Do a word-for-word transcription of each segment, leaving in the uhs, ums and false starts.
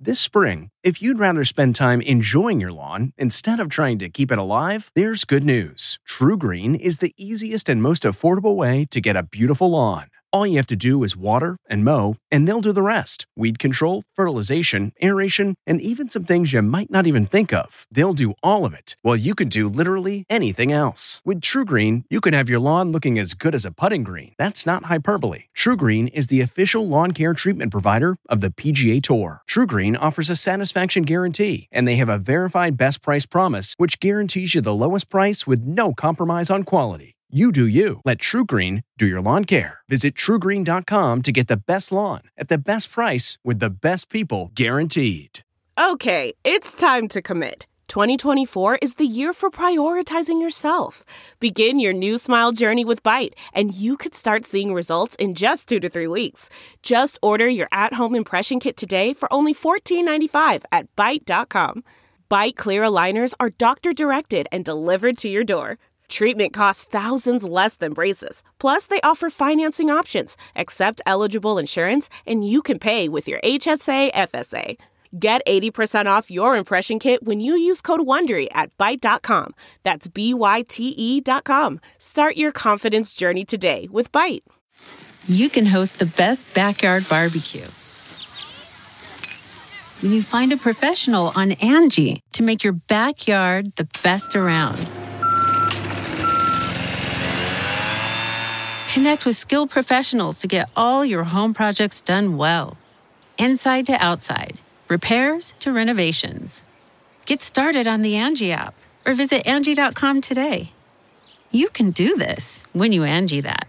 This spring, if you'd rather spend time enjoying your lawn instead of trying to keep it alive, there's good news. TruGreen is the easiest and most affordable way to get a beautiful lawn. All you have to do is water and mow, and they'll do the rest. Weed control, fertilization, aeration, and even some things you might not even think of. They'll do all of it, while you can do literally anything else. With TruGreen, you can have your lawn looking as good as a putting green. That's not hyperbole. TruGreen is the official lawn care treatment provider of the P G A Tour. TruGreen offers a satisfaction guarantee, and they have a verified best price promise, which guarantees you the lowest price with no compromise on quality. You do you. Let TruGreen do your lawn care. Visit True Green dot com to get the best lawn at the best price with the best people guaranteed. Okay, it's time to commit. twenty twenty-four is the year for prioritizing yourself. Begin your new smile journey with Byte, and you could start seeing results in just two to three weeks. Just order your at-home impression kit today for only fourteen ninety-five at Byte dot com. Byte Clear aligners are doctor-directed and delivered to your door. Treatment costs thousands less than braces. Plus, they offer financing options, accept eligible insurance, and you can pay with your H S A F S A. Get eighty percent off your impression kit when you use code WONDERY at Byte dot com. That's B Y T E dot com. Start your confidence journey today with Byte. You can host the best backyard barbecue when you find a professional on Angie to make your backyard the best around. Connect with skilled professionals to get all your home projects done well. Inside to outside, repairs to renovations. Get started on the Angie app or visit Angie dot com today. You can do this when you Angie that.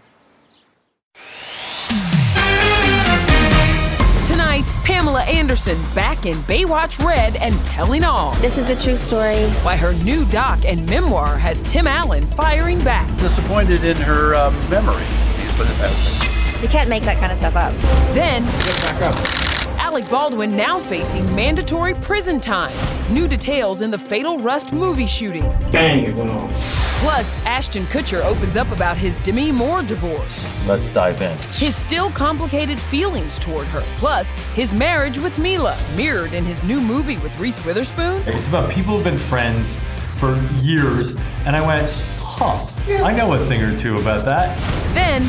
Tonight, Pamela Anderson back in Baywatch Red and telling all. This is the true story. Why her new doc and memoir has Tim Allen firing back. Disappointed in her um, memory. He's put it that way. You can't make that kind of stuff up. Then, get back up. Alec Baldwin now facing mandatory prison time. New details in the Fatal Rust movie shooting. Bang, it went off. Plus, Ashton Kutcher opens up about his Demi Moore divorce. Let's dive in. His still complicated feelings toward her. Plus, his marriage with Mila, mirrored in his new movie with Reese Witherspoon. It's about people who've been friends for years, and I went, huh, I know a thing or two about that. Then,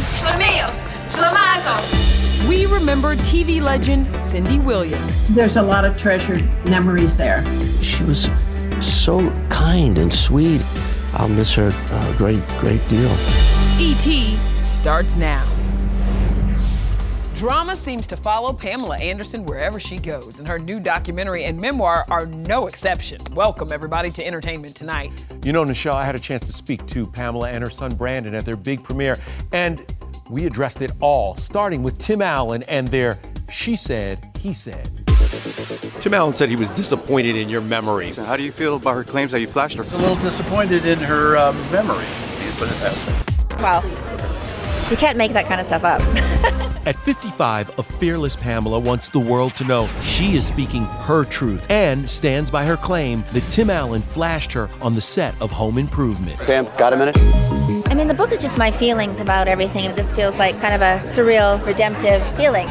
we remember T V legend Cindy Williams. There's a lot of treasured memories there. She was so kind and sweet. I'll miss her a great, great deal. E T starts now. Drama seems to follow Pamela Anderson wherever she goes, and her new documentary and memoir are no exception. Welcome, everybody, to Entertainment Tonight. You know, Nichelle, I had a chance to speak to Pamela and her son Brandon at their big premiere, and we addressed it all, starting with Tim Allen and their she said, he said. Tim Allen said he was disappointed in your memory. So how do you feel about her claims that you flashed her? A little disappointed in her um, memory. He's put it that way. Wow. You can't make that kind of stuff up. At fifty-five, a fearless Pamela wants the world to know she is speaking her truth and stands by her claim that Tim Allen flashed her on the set of Home Improvement. Pam, got a minute? I mean, the book is just my feelings about everything, and this feels like kind of a surreal, redemptive feeling.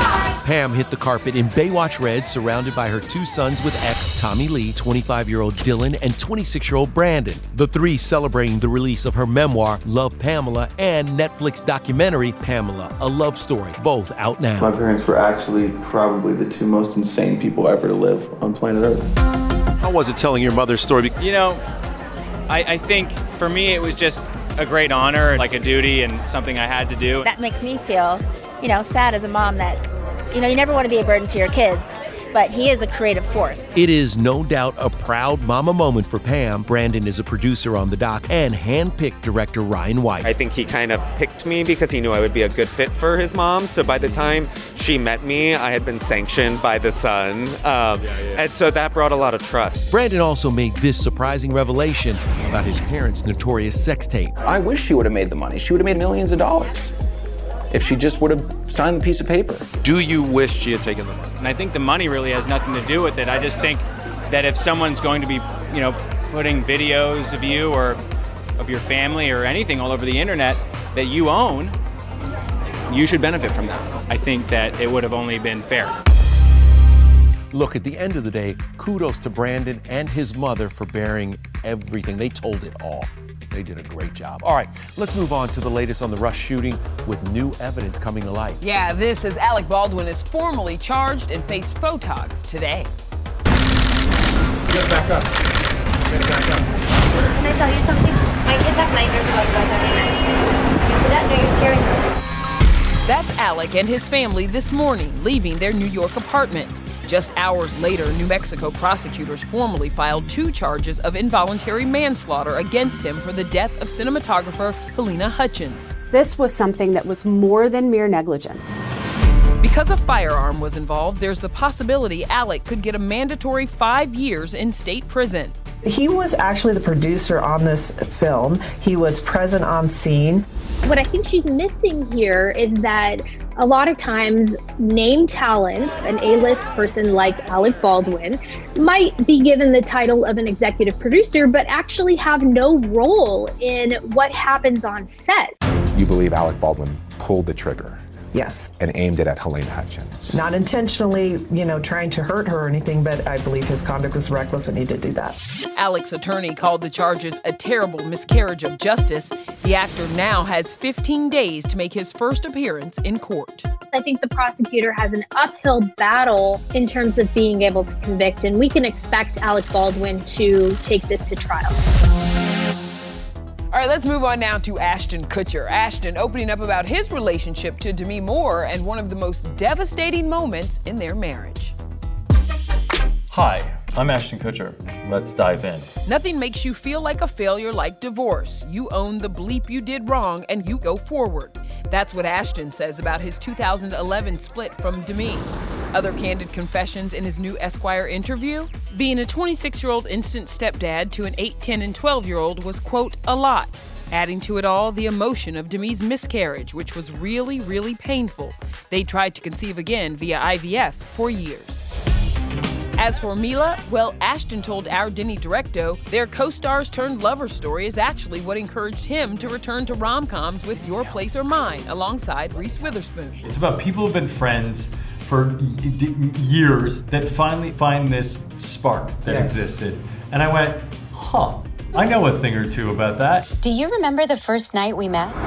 Pam hit the carpet in Baywatch Red, surrounded by her two sons with ex Tommy Lee, twenty-five-year-old Dylan, and twenty-six-year-old Brandon. The three celebrating the release of her memoir, Love Pamela, and Netflix documentary, Pamela, A Love Story, both out now. My parents were actually probably the two most insane people ever to live on planet Earth. How was it telling your mother's story? You know, I, I think for me it was just a great honor, like a duty and something I had to do. That makes me feel, you know, sad as a mom that, you know, you never want to be a burden to your kids, but he is a creative force. It is no doubt a proud mama moment for Pam. Brandon is a producer on the doc and handpicked director Ryan White. I think he kind of picked me because he knew I would be a good fit for his mom. So by the time she met me, I had been sanctioned by the son. Um, yeah, yeah. And so that brought a lot of trust. Brandon also made this surprising revelation about his parents' notorious sex tape. I wish she would have made the money. She would have made millions of dollars if she just would have signed the piece of paper. Do you wish she had taken the money? And I think the money really has nothing to do with it. I just think that if someone's going to be, you know, putting videos of you or of your family or anything all over the internet that you own, you should benefit from that. I think that it would have only been fair. Look, at the end of the day, kudos to Brandon and his mother for bearing everything. They told it all. They did a great job. All right, let's move on to the latest on the Rush shooting with new evidence coming to light. Yeah, this is Alec Baldwin is formally charged and faced Photogs today. Get back up. Get back up. Can I tell you something? My kids have nightmares about you guys every night. You see that? No, you're scaring them. That's Alec and his family this morning, leaving their New York apartment. Just hours later, New Mexico prosecutors formally filed two charges of involuntary manslaughter against him for the death of cinematographer Halyna Hutchins. This was something that was more than mere negligence. Because a firearm was involved, there's the possibility Alec could get a mandatory five years in state prison. He was actually the producer on this film. He was present on scene. What I think she's missing here is that a lot of times name talent, an A-list person like Alec Baldwin, might be given the title of an executive producer, but actually have no role in what happens on set. You believe Alec Baldwin pulled the trigger? Yes. And aimed it at Halyna Hutchins? Not intentionally, you know, trying to hurt her or anything, but I believe his conduct was reckless and he did do that. Alec's attorney called the charges a terrible miscarriage of justice. The actor now has fifteen days to make his first appearance in court. I think the prosecutor has an uphill battle in terms of being able to convict, and we can expect Alec Baldwin to take this to trial. All right, let's move on now to Ashton Kutcher. Ashton opening up about his relationship to Demi Moore and one of the most devastating moments in their marriage. Hi, I'm Ashton Kutcher. Let's dive in. Nothing makes you feel like a failure like divorce. You own the bleep you did wrong and you go forward. That's what Ashton says about his two thousand eleven split from Demi. Other candid confessions in his new Esquire interview? Being a twenty-six-year-old instant stepdad to an eight, ten, and twelve-year-old was, quote, a lot. Adding to it all, the emotion of Demi's miscarriage, which was really, really painful. They tried to conceive again via I V F for years. As for Mila, well, Ashton told our Denny Directo their co-stars turned lover story is actually what encouraged him to return to rom-coms with Your Place or Mine alongside Reese Witherspoon. It's about people who've been friends for years that finally find this spark that yes. existed. And I went, huh, I know a thing or two about that. Do you remember the first night we met?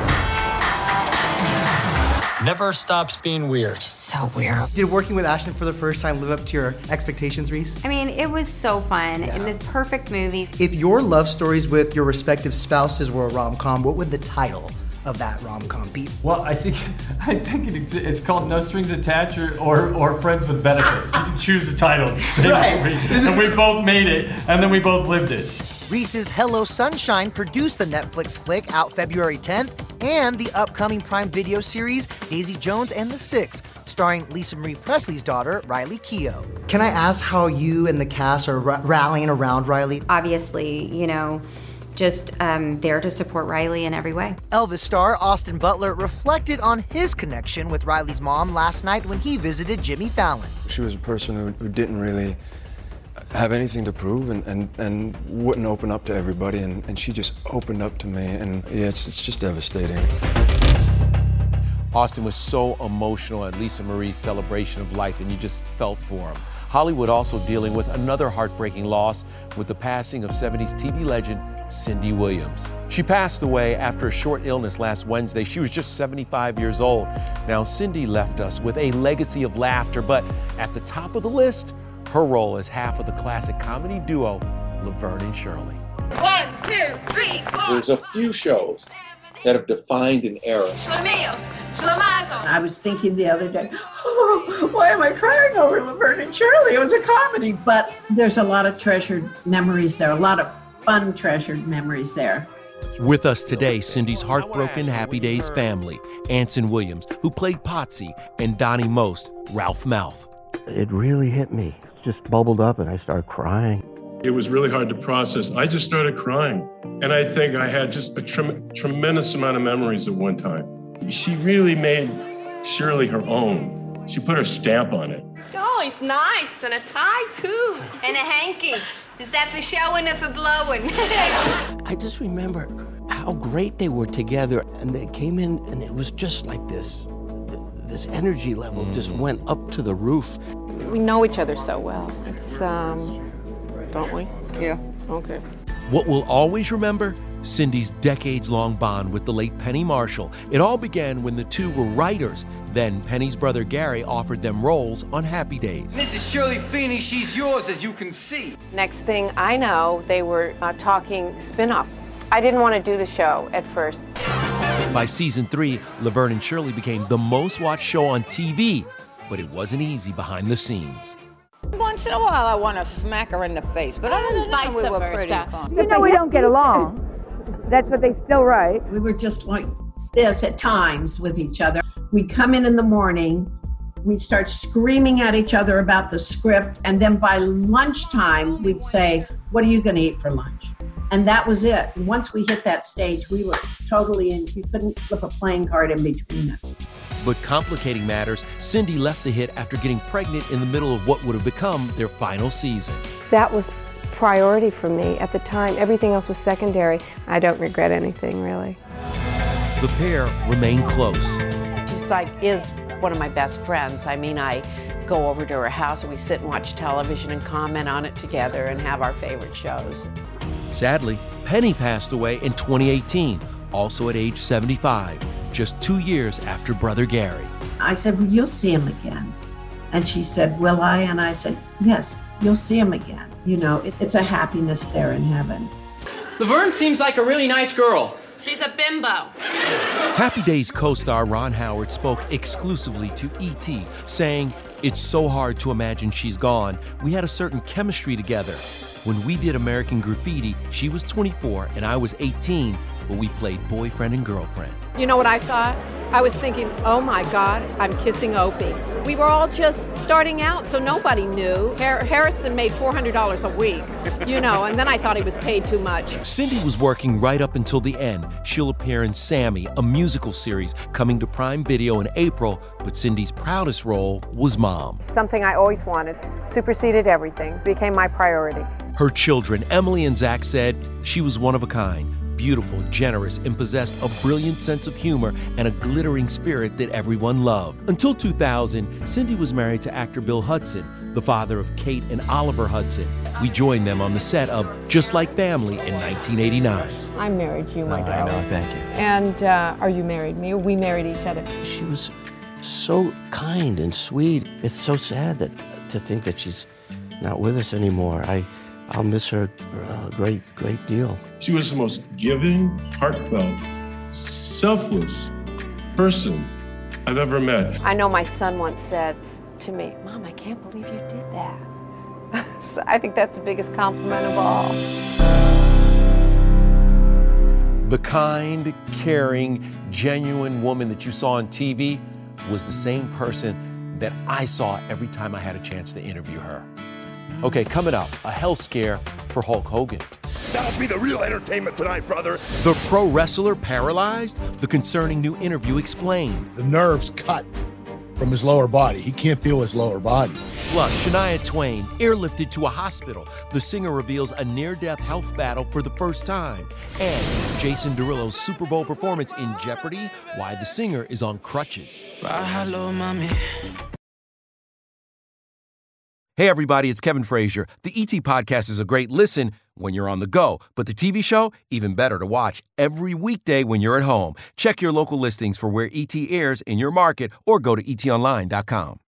Never stops being weird. Just so weird. Did working with Ashton for the first time live up to your expectations, Reese? I mean, it was so fun. Yeah. In this perfect movie. If your love stories with your respective spouses were a rom-com, what would the title of that rom-com be? Well, I think I think it exi- it's called No Strings Attached or, or, or Friends with Benefits. You can choose the title. Right. And we both made it, and then we both lived it. Reese's Hello Sunshine produced the Netflix flick out February tenth, and the upcoming Prime Video series Daisy Jones and the Six, starring Lisa Marie Presley's daughter, Riley Keough. Can I ask how you and the cast are r- rallying around Riley? Obviously, you know, just um, there to support Riley in every way. Elvis star Austin Butler reflected on his connection with Riley's mom last night when he visited Jimmy Fallon. She was a person who, who didn't really have anything to prove and, and, and wouldn't open up to everybody, and, and she just opened up to me, and yeah, it's, it's just devastating. Austin was so emotional at Lisa Marie's celebration of life, and you just felt for him. Hollywood also dealing with another heartbreaking loss with the passing of seventies T V legend Cindy Williams. She passed away after a short illness last Wednesday. She was just seventy-five years old. Now, Cindy left us with a legacy of laughter, but at the top of the list, her role as half of the classic comedy duo, Laverne and Shirley. One, two, three, four. There's a few shows that have defined an era. I was thinking the other day, oh, why am I crying over Laverne and Shirley? It was a comedy, but there's a lot of treasured memories there, a lot of fun treasured memories there. With us today, Cindy's heartbroken Happy Days family, Anson Williams, who played Potsy, and Donnie Most, Ralph Malph. It really hit me. It just bubbled up and I started crying. It was really hard to process. I just started crying. And I think I had just a tre- tremendous amount of memories at one time. She really made Shirley her own. She put her stamp on it. Oh, it's nice. And a tie, too. And a hanky. Is that for showing or for blowing? I just remember how great they were together. And they came in and it was just like this. This energy level just went up to the roof. we know each other so well. It's, um, don't we? Yeah. Okay. What we'll always remember? Cindy's decades-long bond with the late Penny Marshall. It all began when the two were writers. Then Penny's brother Gary offered them roles on Happy Days. Missus Shirley Feeney, she's yours, as you can see. Next thing I know, they were uh, talking spin-off. I didn't want to do the show at first. By season three, Laverne and Shirley became the most-watched show on T V, but it wasn't easy behind the scenes. Once in a while, I want to smack her in the face, but other than that, we were pretty calm. You know we don't get along. That's what they still write. We were just like this at times with each other. We'd come in in the morning, we'd start screaming at each other about the script, and then by lunchtime, we'd say, what are you going to eat for lunch? And that was it. Once we hit that stage, we were totally in, we couldn't slip a playing card in between us. But complicating matters, Cindy left the hit after getting pregnant in the middle of what would have become their final season. That was priority for me at the time. Everything else was secondary. I don't regret anything, really. The pair remain close. She's like, is one of my best friends. I mean, I go over to her house and we sit and watch television and comment on it together and have our favorite shows. Sadly, Penny passed away in twenty eighteen, also at age seventy-five, just two years after brother Gary. I said, well, you'll see him again. And she said, will I? And I said, yes, you'll see him again. You know, it, it's a happiness there in heaven. Laverne seems like a really nice girl. She's a bimbo. Happy Days co-star Ron Howard spoke exclusively to E T, saying, it's so hard to imagine she's gone. We had a certain chemistry together. When we did American Graffiti, she was twenty-four and I was eighteen, but we played boyfriend and girlfriend. You know what I thought? I was thinking, oh my God, I'm kissing Opie. We were all just starting out, so nobody knew. Har- Harrison made four hundred dollars a week, you know, and then I thought he was paid too much. Cindy was working right up until the end. She'll appear in Sammy, a musical series coming to Prime Video in April, but Cindy's proudest role was mom. Something I always wanted, superseded everything, became my priority. Her children, Emily and Zach, said she was one of a kind. Beautiful, generous, and possessed a brilliant sense of humor and a glittering spirit that everyone loved. Until two thousand, Cindy was married to actor Bill Hudson, the father of Kate and Oliver Hudson. We joined them on the set of Just Like Family in nineteen eighty-nine. I'm married to you, my Oh, darling. I know, thank you. And uh, are you married me? Or we married each other? She was so kind and sweet. It's so sad that to think that she's not with us anymore. I, I'll miss her a great, great deal. She was the most giving, heartfelt, selfless person I've ever met. I know my son once said to me, Mom, I can't believe you did that. So I think that's the biggest compliment of all. The kind, caring, genuine woman that you saw on T V was the same person that I saw every time I had a chance to interview her. Okay, coming up, a health scare for Hulk Hogan. That'll be the real entertainment tonight, brother. The pro wrestler paralyzed? The concerning new interview explained. The nerves cut from his lower body. He can't feel his lower body. Plus, Shania Twain airlifted to a hospital. The singer reveals a near-death health battle for the first time. And Jason Derulo's Super Bowl performance in jeopardy, why the singer is on crutches. Bye, hello, mommy. Hey everybody, it's Kevin Frazier. The E T Podcast is a great listen when you're on the go, but the T V show, even better to watch every weekday when you're at home. Check your local listings for where E T airs in your market or go to e t online dot com.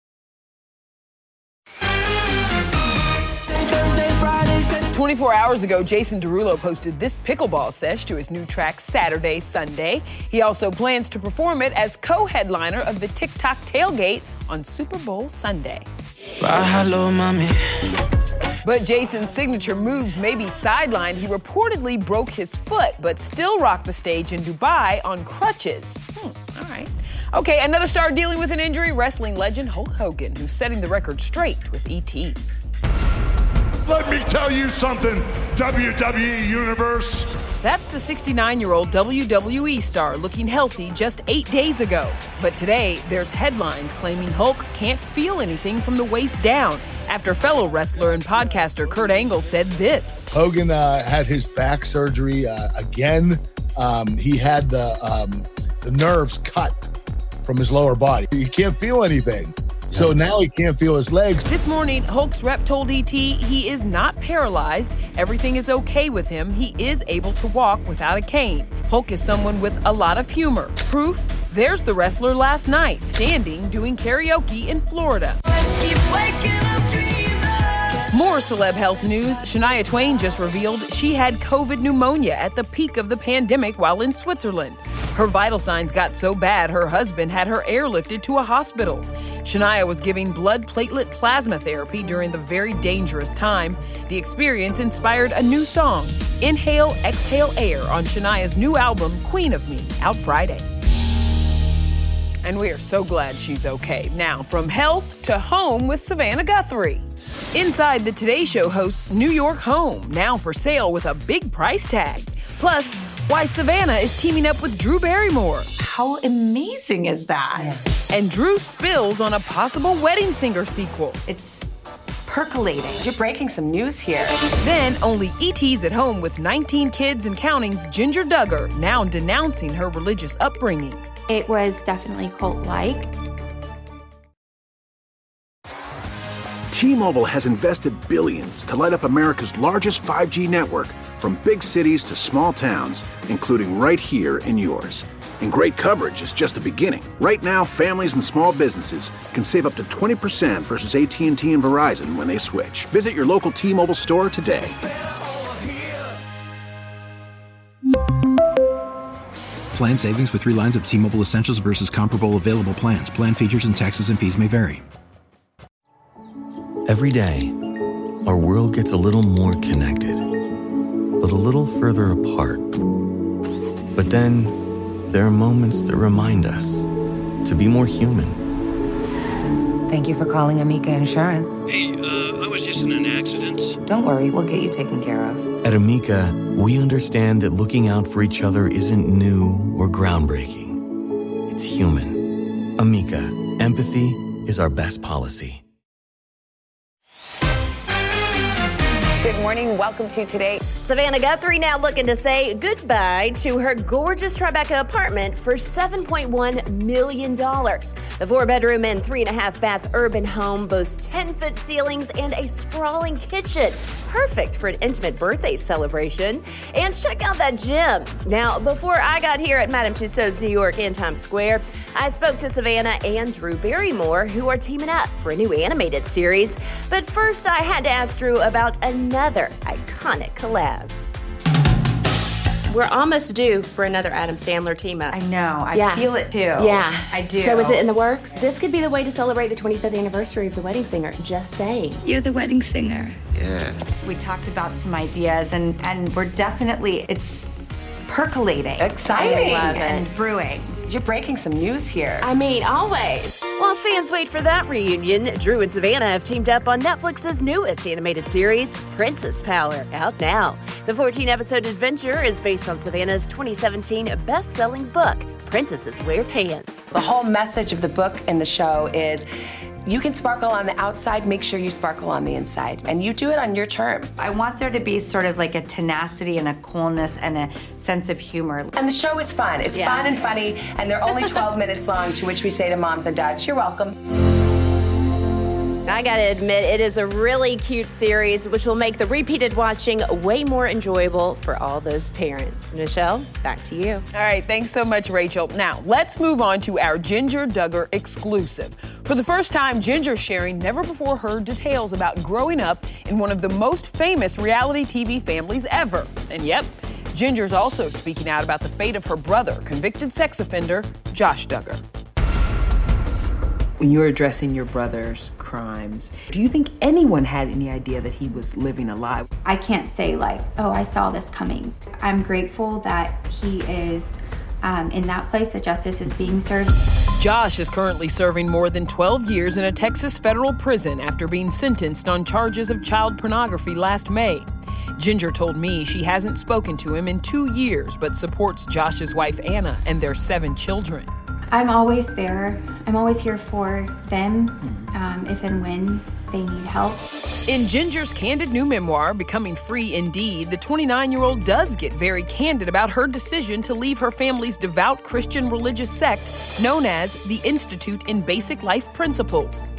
twenty-four hours ago, Jason Derulo posted this pickleball sesh to his new track, Saturday, Sunday. He also plans to perform it as co-headliner of the TikTok Tailgate on Super Bowl Sunday. Bye, hello, mommy. But Jason's signature moves may be sidelined. He reportedly broke his foot, but still rocked the stage in Dubai on crutches. Hmm, all right. Okay, another star dealing with an injury, wrestling legend Hulk Hogan, who's setting the record straight with E T. Let me tell you something, W W E Universe. That's the sixty-nine-year-old W W E star looking healthy just eight days ago. But today, there's headlines claiming Hulk can't feel anything from the waist down after fellow wrestler and podcaster Kurt Angle said this. Hogan uh, had his back surgery uh, again. Um, he had the um, the nerves cut from his lower body. He can't feel anything. So now he can't feel his legs. This morning, Hulk's rep told E T he is not paralyzed. Everything is okay with him. He is able to walk without a cane. Hulk is someone with a lot of humor. Proof? There's the wrestler last night, standing, doing karaoke in Florida. Let's keep waking up dreaming. More celeb health news. Shania Twain just revealed she had COVID pneumonia at the peak of the pandemic while in Switzerland. Her vital signs got so bad her husband had her airlifted to a hospital. Shania was giving blood platelet plasma therapy during the very dangerous time. The experience inspired a new song, Inhale, Exhale Air, on Shania's new album, Queen of Me, out Friday. And we are so glad she's okay. Now, from health to home with Savannah Guthrie. Inside the Today Show host's New York home, now for sale with a big price tag. Plus, why Savannah is teaming up with Drew Barrymore. How amazing is that? Yeah. And Drew spills on a possible Wedding Singer sequel. It's percolating. You're breaking some news here. Then, only E T's at home with nineteen kids and counting's Ginger Duggar, now denouncing her religious upbringing. It was definitely cult-like. T-Mobile has invested billions to light up America's largest five G network, from big cities to small towns, including right here in yours. And great coverage is just the beginning. Right now, families and small businesses can save up to twenty percent versus A T and T and Verizon when they switch. Visit your local T-Mobile store today. Plan savings with three lines of T-Mobile Essentials versus comparable available plans. Plan features and taxes and fees may vary. Every day, our world gets a little more connected, but a little further apart. But then, there are moments that remind us to be more human. Thank you for calling Amica Insurance. Hey, uh, I was just in an accident. Don't worry, we'll get you taken care of. At Amica, we understand that looking out for each other isn't new or groundbreaking. It's human. Amica, empathy is our best policy. Good morning. Welcome to Today. Savannah Guthrie now looking to say goodbye to her gorgeous Tribeca apartment for seven point one million dollars. The four-bedroom and three-and-a-half-bath urban home boasts ten-foot ceilings and a sprawling kitchen. Perfect for an intimate birthday celebration. And check out that gym. Now, before I got here at Madame Tussauds New York in Times Square, I spoke to Savannah and Drew Barrymore, who are teaming up for a new animated series. But first, I had to ask Drew about another iconic collab. We're almost due for another Adam Sandler team up. I know. I yeah. feel it too. Yeah. I do. So is it in the works? This could be the way to celebrate the twenty-fifth anniversary of The Wedding Singer. Just saying. You're the wedding singer. Yeah. We talked about some ideas, and, and we're definitely, it's percolating. Exciting. I love it. And brewing. You're breaking some news here. I mean, always. While fans wait for that reunion, Drew and Savannah have teamed up on Netflix's newest animated series, Princess Power, out now. The fourteen-episode adventure is based on Savannah's twenty seventeen best-selling book, Princesses Wear Pants. The whole message of the book and the show is you can sparkle on the outside, make sure you sparkle on the inside. And you do it on your terms. I want there to be sort of like a tenacity and a coolness and a sense of humor. And the show is fun. It's yeah. fun and funny, and they're only twelve minutes long, to which we say to moms and dads, you're welcome. I gotta admit, it is a really cute series, which will make the repeated watching way more enjoyable for all those parents. Michelle, back to you. All right, thanks so much, Rachel. Now, let's move on to our Ginger Duggar exclusive. For the first time, Ginger's sharing never-before-heard details about growing up in one of the most famous reality T V families ever. And yep, Ginger's also speaking out about the fate of her brother, convicted sex offender Josh Duggar. When you're addressing your brother's crimes, do you think anyone had any idea that he was living a lie? I can't say like, oh, I saw this coming. I'm grateful that he is um, in that place, that justice is being served. Josh is currently serving more than twelve years in a Texas federal prison after being sentenced on charges of child pornography last May. Ginger told me she hasn't spoken to him in two years, but supports Josh's wife, Anna, and their seven children. I'm always there. I'm always here for them um, if and when they need help. In Ginger's candid new memoir, Becoming Free Indeed, the twenty-nine-year-old does get very candid about her decision to leave her family's devout Christian religious sect known as the Institute in Basic Life Principles.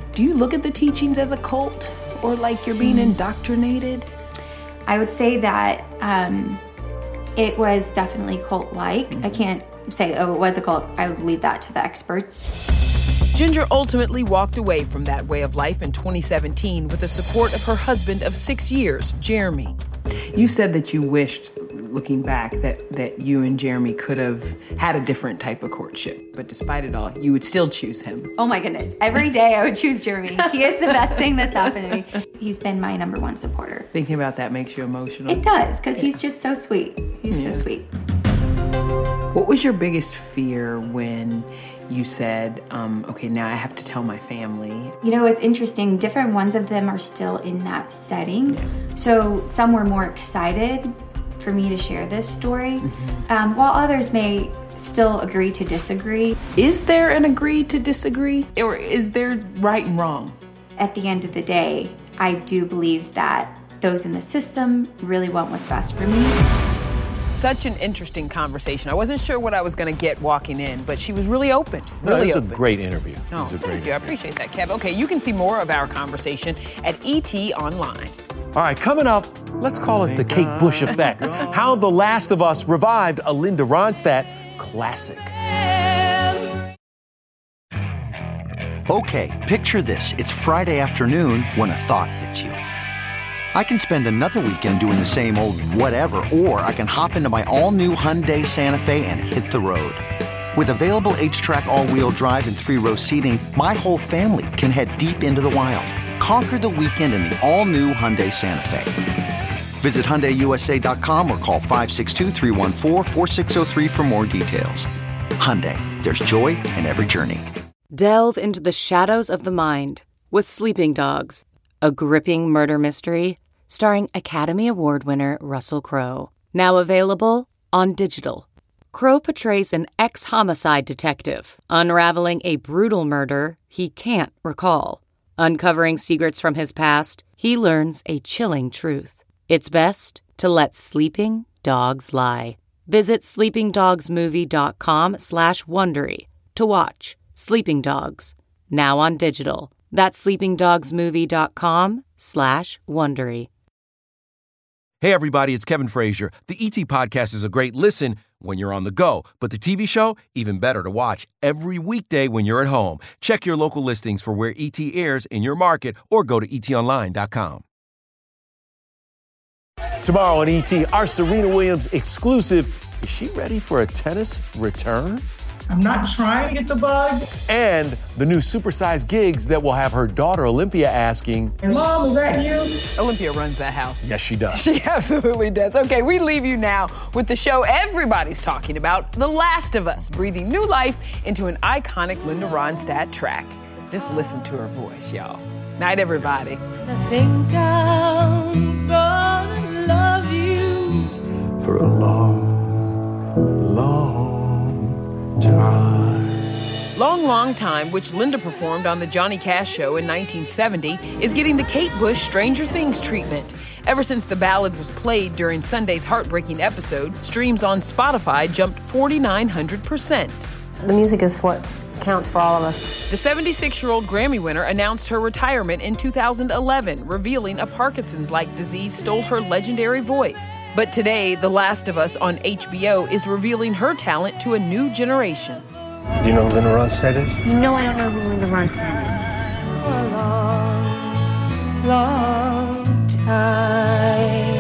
Do you look at the teachings as a cult or like you're being mm-hmm. indoctrinated? I would say that um, it was definitely cult-like. Mm-hmm. I can't say, oh, it was a cult. I would leave that to the experts. Ginger ultimately walked away from that way of life in twenty seventeen with the support of her husband of six years, Jeremy. You said that you wished, looking back, that, that you and Jeremy could have had a different type of courtship. But despite it all, you would still choose him. Oh my goodness. Every day I would choose Jeremy. He is the best thing that's happened to me. He's been my number one supporter. Thinking about that makes you emotional? It does, because yeah. he's just so sweet. He's yeah. so sweet. What was your biggest fear when you said, um, okay, now I have to tell my family? You know, it's interesting. Different ones of them are still in that setting. Yeah. So some were more excited for me to share this story, mm-hmm. um, while others may still agree to disagree. Is there an agree to disagree? Or is there right and wrong? At the end of the day, I do believe that those in the system really want what's best for me. Such an interesting conversation. I wasn't sure what I was going to get walking in, but she was really open. Really no, it was open. a great interview. Oh, it was a thank great you. I appreciate that, Kev. Okay, you can see more of our conversation at E T Online. All right, coming up, let's call it the Kate Bush effect. How The Last of Us revived a Linda Ronstadt classic. Okay, picture this. It's Friday afternoon when a thought hits you. I can spend another weekend doing the same old whatever, or I can hop into my all-new Hyundai Santa Fe and hit the road. With available H-Track all-wheel drive and three-row seating, my whole family can head deep into the wild. Conquer the weekend in the all-new Hyundai Santa Fe. Visit Hyundai U S A dot com or call five six two, three one four, four six zero three for more details. Hyundai, there's joy in every journey. Delve into the shadows of the mind with Sleeping Dogs, a gripping murder mystery starring Academy Award winner Russell Crowe. Now available on digital. Crowe portrays an ex-homicide detective unraveling a brutal murder he can't recall. Uncovering secrets from his past, he learns a chilling truth. It's best to let sleeping dogs lie. Visit sleepingdogsmovie.com slash Wondery to watch Sleeping Dogs, now on digital. That's sleepingdogsmovie.com slash Wondery. Hey everybody, it's Kevin Frazier. The E T Podcast is a great listen when you're on the go, but the T V show, even better to watch every weekday when you're at home. Check your local listings for where E T airs in your market or go to E T online dot com. Tomorrow on E T, our Serena Williams exclusive. Is she ready for a tennis return? I'm not trying to get the bug. And the new supersized gigs that will have her daughter Olympia asking, hey, Mom, is that you? Olympia runs that house. Yes, she does. She absolutely does. Okay, we leave you now with the show everybody's talking about, The Last of Us, breathing new life into an iconic Linda Ronstadt track. Just listen to her voice, y'all. Night, everybody. I think I'm gonna love you for a long, long time. Long, Long Time, which Linda performed on the Johnny Cash Show in nineteen seventy, is getting the Kate Bush Stranger Things treatment. Ever since the ballad was played during Sunday's heartbreaking episode, streams on Spotify jumped four thousand nine hundred percent. The music is what counts for all of us. The seventy-six-year-old Grammy winner announced her retirement in two thousand eleven, revealing a Parkinson's-like disease stole her legendary voice. But today, The Last of Us on H B O is revealing her talent to a new generation. Do you know who Linda Ronstadt is? You know I don't know who Linda Ronstadt is. for a long, long time.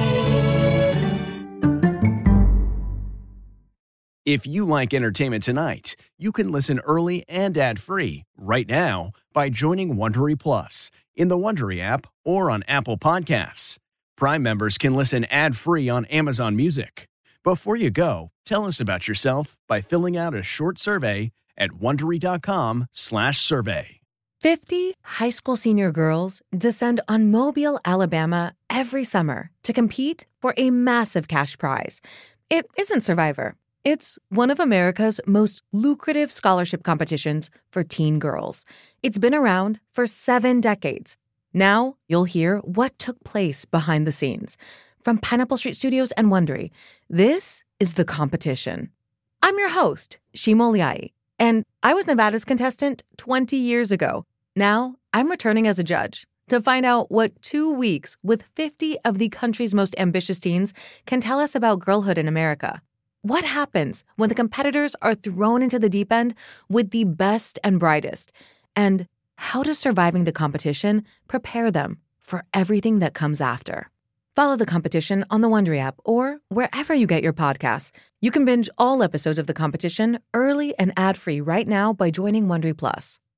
If you like Entertainment Tonight, you can listen early and ad-free right now by joining Wondery Plus in the Wondery app or on Apple Podcasts. Prime members can listen ad-free on Amazon Music. Before you go, tell us about yourself by filling out a short survey at Wondery.com slash survey. fifty high school senior girls descend on Mobile, Alabama every summer to compete for a massive cash prize. It isn't Survivor. It's one of America's most lucrative scholarship competitions for teen girls. It's been around for seven decades. Now you'll hear what took place behind the scenes. From Pineapple Street Studios and Wondery, this is The Competition. I'm your host, Shima Oliai, and I was Nevada's contestant twenty years ago. Now I'm returning as a judge to find out what two weeks with fifty of the country's most ambitious teens can tell us about girlhood in America. What happens when the competitors are thrown into the deep end with the best and brightest? And how does surviving the competition prepare them for everything that comes after? Follow The Competition on the Wondery app or wherever you get your podcasts. You can binge all episodes of The Competition early and ad-free right now by joining Wondery Plus.